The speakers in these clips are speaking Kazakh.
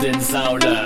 Eden Saula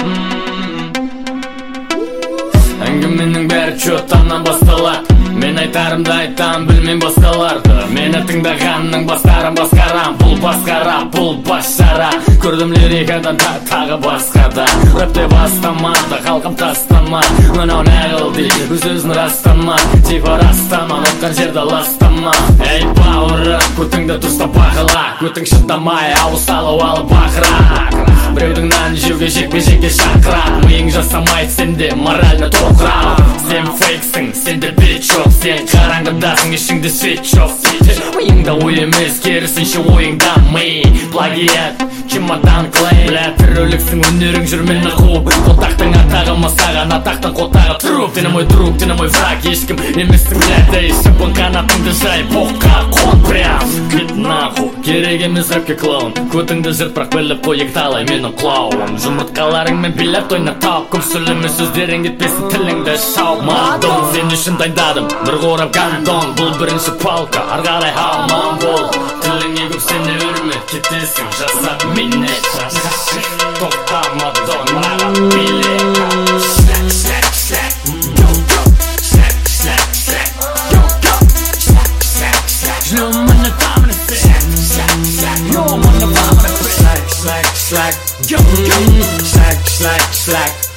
Әңгіменің бәрі чөттаннан басталады Мен айтарымды айтам, білмейм басқаларды Мені тыңдағанның бастарын басқарам Бұл басқара, бұл басшара Көрдім лирикадан тағы басқада Рэпте бастамады, халқым тастама Мынау нәғыл дейді, өз-өзін растама Типа растама, отқан жерді ластама Эй, бауыры, көтіңді дұрыстап бақыла Көтің шыдамай, ауыз салып алып бақыра Біреудің нән жеуге жекпе-жекке шақырады Миың жасамайды сенде морально тоқырау Сен фейксің, сенде бет жоқ Сен қараңғыдасың, ішіңде свет жоқ Миыңда ой емес, керісінше ойыңда ми Плагиат, чемодан клей Бля, тіріліксің, өнерің жүр мені қуып Қотақтың атағы масаған, атақтың қотағы труп Ты на мой друг, ты на мой враг, ешкім емессің, бля Ей, шыпын қанатыңды жай, боққа қон прям Кет наху, керек емес рэпке клоун Көтіңді жыртпақ біліп қойық талай менің клоун Жұмыртқаларыңмен билеп тойнап тауып Көпсіліме сөздерің кетпесін тіліңді шауып Мадон, сен үшін дайындадым бір қорап гандон Бұл бірінші палка, арғарай хаман бол Тіліңе көп сене өрме, кетесің жасап минет Тоқта Мадон, маған биле Slack, slack, slack Yo, yo, slack, slack, slack Yo, yo, slack, slack, slack Жлем мені тамын slack, slack, slack Yo, мені тамын slack, slack, slack Yo, yo, slack, slack, slack